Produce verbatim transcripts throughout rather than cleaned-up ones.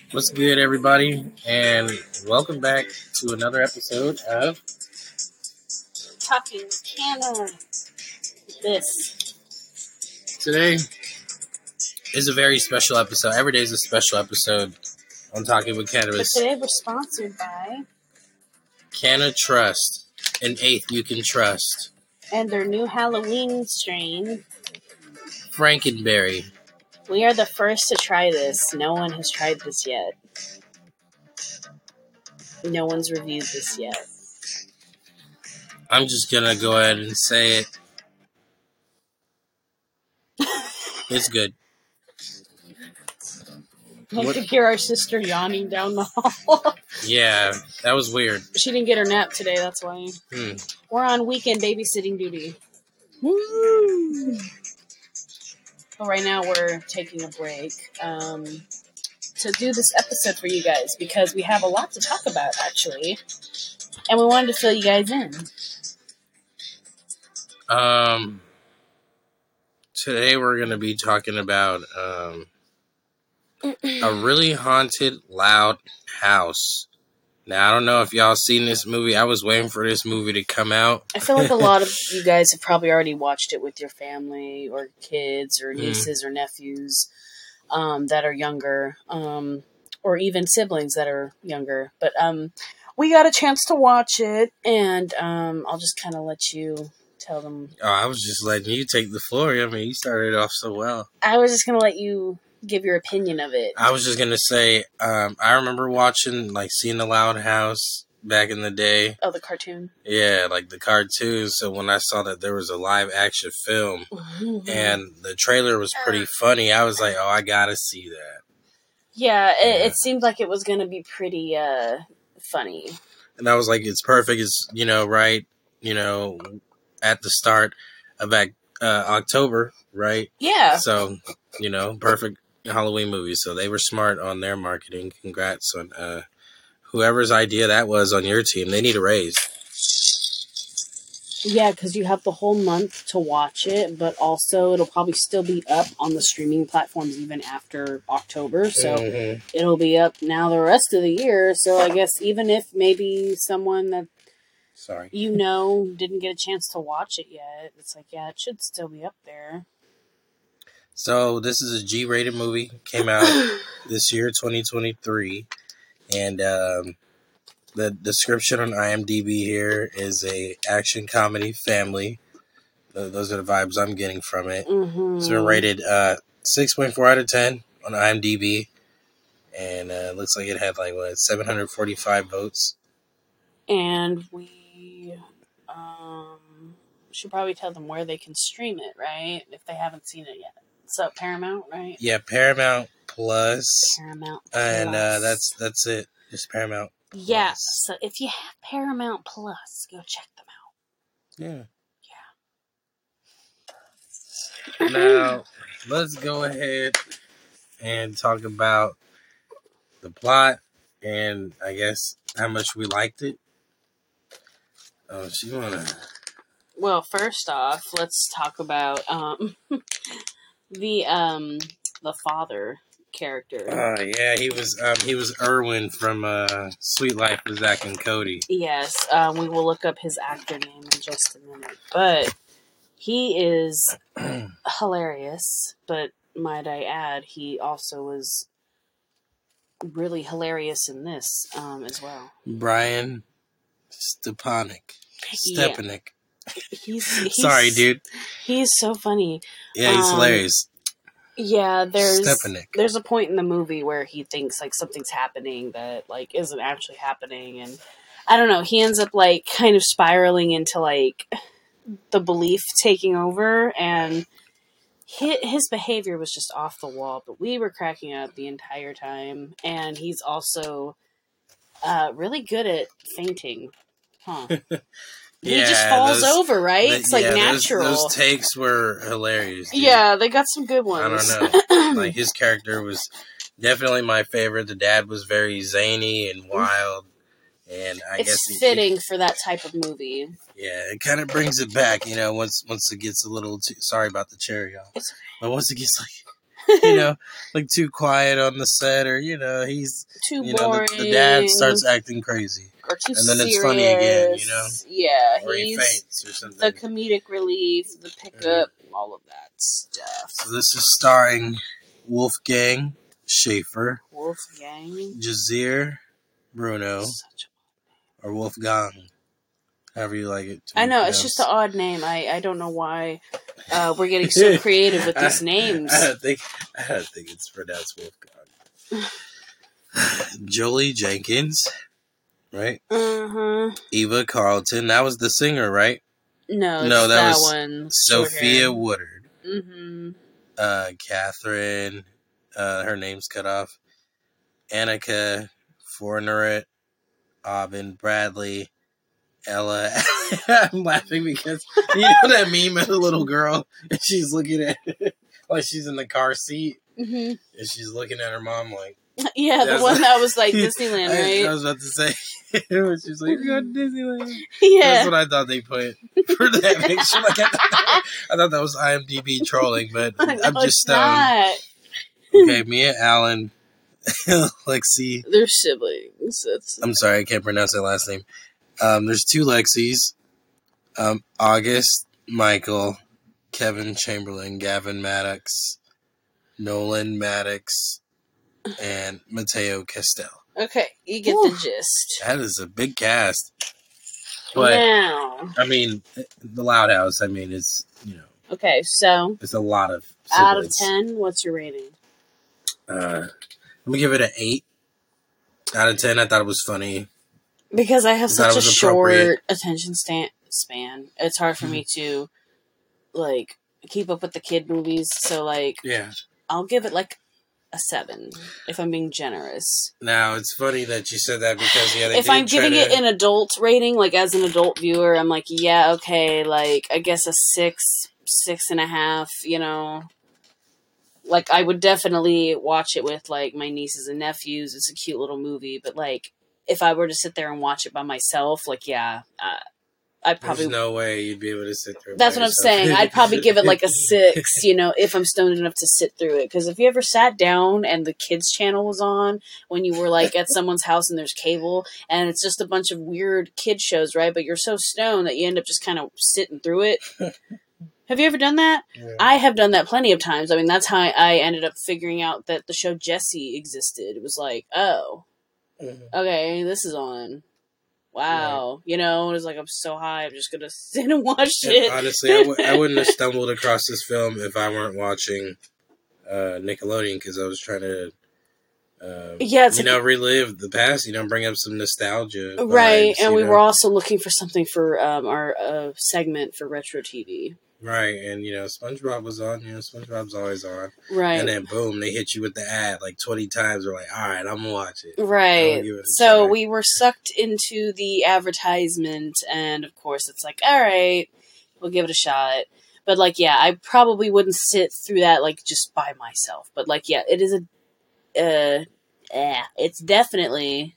What's good, everybody, and welcome back to another episode of Talking with Canna. This Today is a very special episode. Every day is a special episode on Talking with but Cannabis. today we're sponsored by Canna Trust, an eighth you can trust. and their new Halloween strain. Frankenberry. We are the first to try this. No one has tried this yet. No one's reviewed this yet. I'm just gonna go ahead and say it. It's good. I What- could hear our sister yawning down the hall. Yeah, that was weird. She didn't get her nap today, that's why. Hmm. We're on weekend babysitting duty. Woo! But right now we're taking a break um, to do this episode for you guys because we have a lot to talk about, actually. And we wanted to fill you guys in. Um, today we're gonna be talking about um a really haunted, loud house. Now, I don't know if y'all seen this movie. I was waiting for this movie to come out. I feel like a lot of you guys have probably already watched it with your family or kids or Mm. nieces or nephews um, that are younger, um, or even siblings that are younger. But um, we got a chance to watch it, and um, I'll just kind of let you tell them. Oh, I was just letting you take the floor. I mean, you started off so well. I was just going to let you give your opinion of it. I was just going to say, um, I remember watching, like, seeing The Loud House back in the day. Oh, the cartoon. Yeah, like the cartoons. So when I saw that there was a live action film Mm-hmm. and the trailer was pretty funny, I was like, oh, I got to see that. Yeah, it, Yeah. it seemed like it was going to be pretty uh, funny. And I was like, it's perfect. It's, you know, right, you know, at the start of uh, October, right? Yeah. So, you know, perfect Halloween movie. So they were smart on their marketing. Congrats on uh, whoever's idea that was on your team. They need a raise. Yeah, because you have the whole month to watch it, but also it'll probably still be up on the streaming platforms even after October. So Mhm. it'll be up now the rest of the year. So I guess even if maybe someone that Sorry. you know didn't get a chance to watch it yet, it's like, yeah, it should still be up there. So this is a G-rated movie. Came out this year, twenty twenty-three. And um, the description on IMDb here is a action comedy family. Th- Those are the vibes I'm getting from it. Mm-hmm. It's been rated uh, six point four out of ten on IMDb. And uh, it looks like it had like, what, seven hundred forty-five votes. And we um, should probably tell them where they can stream it, right? If they haven't seen it yet. So Paramount, right? Yeah, Paramount Plus. Paramount And uh, Plus. that's that's it. Just Paramount. Yeah, Plus. so if you have Paramount Plus, go check them out. Yeah. Now, let's go ahead and talk about the plot and I guess how much we liked it. Oh, she wanna. Well, first off, let's talk about um the um the father character. Oh yeah, he was um, he was Erwin from uh, Sweet Life with Zach and Cody. Yes, um, we will look up his actor name in just a minute, but he is hilarious. But might I add, he also was really hilarious in this um, as well. Brian Stepanek. Yeah. Stepanek. He's, he's Sorry, dude. He's so funny. Yeah, he's Um, hilarious. Yeah, there's Stepanek. there's a point in the movie where he thinks like something's happening that like isn't actually happening, and I don't know. He ends up like kind of spiraling into like the belief taking over, and his, his behavior was just off the wall. But we were cracking up the entire time, and he's also uh, really good at fainting, huh? He Yeah, just falls those- over, right? The- it's like yeah, those- natural. Those, takes were hilarious. dude. Yeah, they got some good ones. I don't know. Like his character was definitely my favorite. The dad was very zany and wild, and I it's guess it- fitting for that type of movie. Yeah, it kind of brings it back, you know. Once once it gets a little too sorry about the cherry, y'all. It's But once it gets like you know, like too quiet on the set, or you know, he's too you boring. know, the, the dad starts acting crazy, or too and then serious. it's funny again, you know. Yeah, or he he's faints or something. the comedic relief, the pickup, mm. all of that stuff. So this is starring Wolfgang Schaefer, Wolfgang, Jazir Bruno, or Wolfgang, however you like it. I know, it's just an odd name. I, I don't know why uh, we're getting so creative with these I, names. I don't think I don't think it's pronounced Wolfgang. Jolie Jenkins, right? Uh-huh. Eva Carlton. That was the singer, right? No, no, that, that was one. Sophia Woodard. Mm-hmm. Uh, Catherine. Uh, her name's cut off. Annika Forneret. Aubin Bradley. Ella. I'm laughing because you know that meme of the little girl and she's looking at like she's in the car seat, mm-hmm. and she's looking at her mom like. Yeah, the one like, that was like Disneyland, right? I, I was about to say. She's like, "We're going to Disneyland." Yeah, that's what I thought they put for that picture. Like, I, thought, I thought that was I M D B trolling, but no, I'm just stoned. Okay, Mia Allen, Lexi. They're siblings. That's... I'm sorry, I can't pronounce that last name. Um, there's two Lexis. Um, August Michael, Kevin Chamberlain, Gavin Maddox, Nolan Maddox, and Mateo Castel. Okay, you get Ooh, the gist. That is a big cast. But, now, I mean, the Loud House, I mean, it's, you know. Okay, so. It's a lot of siblings. Out of ten, what's your rating? Uh, I'm going to give it an eight. Out of ten, I thought it was funny. Because I have such a short attention span, span. It's hard for me to, like, keep up with the kid movies. So, like, yeah. I'll give it, like, a seven, if I'm being generous. Now, it's funny that you said that because, yeah, they If I'm giving to... it an adult rating, like, as an adult viewer, I'm like, yeah, okay, like, I guess a six, six and a half, you know. Like, I would definitely watch it with, like, my nieces and nephews. It's a cute little movie, but, like, if I were to sit there and watch it by myself, like, yeah, uh, I'd probably... There's no way you'd be able to sit through it. That's what yourself. I'm saying. I'd probably give it like a six, you know, if I'm stoned enough to sit through it. Because if you ever sat down and the kids' channel was on when you were like at someone's house and there's cable and it's just a bunch of weird kid shows, right? But you're so stoned that you end up just kind of sitting through it. Have you ever done that? Yeah. I have done that plenty of times. I mean, that's how I ended up figuring out that the show Jessie existed. It was like, oh, mm-hmm. okay, this is on. Wow, right. You know, it's like I'm so high, I'm just gonna sit and watch and it. Honestly, I, w- I wouldn't have stumbled across this film if I weren't watching uh, Nickelodeon because I was trying to, uh, yeah, you know, relive the past. You know, bring up some nostalgia, right? Vibes, and we know? were also looking for something for um, our uh, segment for Retro T V. Right, and you know, SpongeBob was on. You know, SpongeBob's always on. Right, and then boom, they hit you with the ad like twenty times. We're like, all right, I'm gonna watch it. Right. It so try. We were sucked into the advertisement, and of course, it's like, all right, we'll give it a shot. But like, yeah, I probably wouldn't sit through that like just by myself. But like, yeah, it is a, uh, eh, it's definitely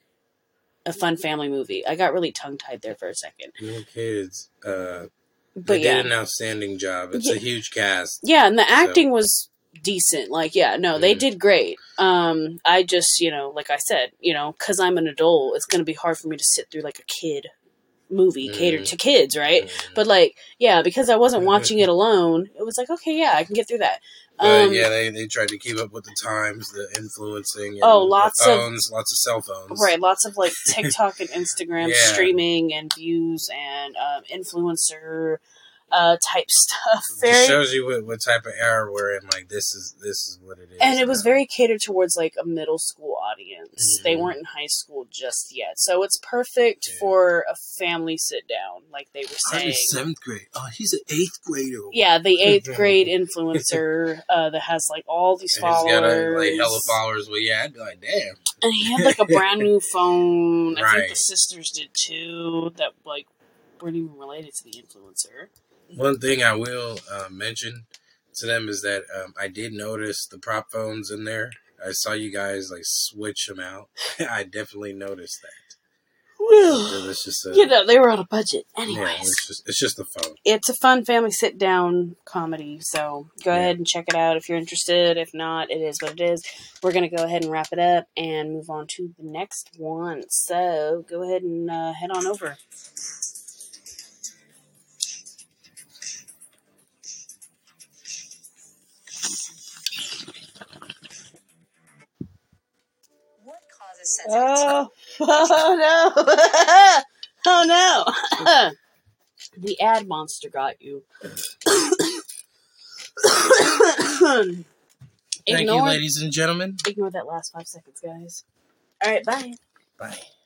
a fun family movie. I got really tongue tied there for a second. Little kids. Uh, But they yeah. did an outstanding job. It's yeah. a huge cast. Yeah, and the acting so. was decent. Like, yeah, no, they mm. did great. Um, I just, you know, like I said, you know, because I'm an adult, it's going to be hard for me to sit through, like, a kid movie mm. catered to kids, right? Mm. But, like, yeah, because I wasn't watching it alone, it was like, okay, yeah, I can get through that. Um, but, yeah, they, they tried to keep up with the times, the influencing, and oh, lots phones, of, lots of cell phones. Right, lots of, like, TikTok and Instagram yeah. streaming and views and um, influencer... Uh, type stuff. Very, it just shows you what, what type of era we're in. Like this is this is what it is. And it was very catered towards like a middle school audience. Mm-hmm. They weren't in high school just yet, so it's perfect yeah. for a family sit down. Like they were saying, I'm in seventh grade. Oh, he's an eighth grader. Yeah, the eighth grade influencer uh, that has like all these and followers. He's got a, like hella followers. Well, yeah, I'd be like, damn. And he had like a brand new phone. I right. think the sisters did too. That like weren't even related to the influencer. One thing I will uh, mention to them is that um, I did notice the prop phones in there. I saw you guys like switch them out. I definitely noticed that. It's just a, you know, they were on a budget. Anyways. Yeah, it's just, it's just a phone. It's a fun family sit-down comedy, so go yeah. ahead and check it out if you're interested. If not, it is what it is. We're going to go ahead and wrap it up and move on to the next one. So go ahead and uh, head on over. Oh, oh no. Oh no. The ad monster got you. Thank ignore, you, ladies and gentlemen. Ignore that last five seconds, guys. All right, bye. Bye.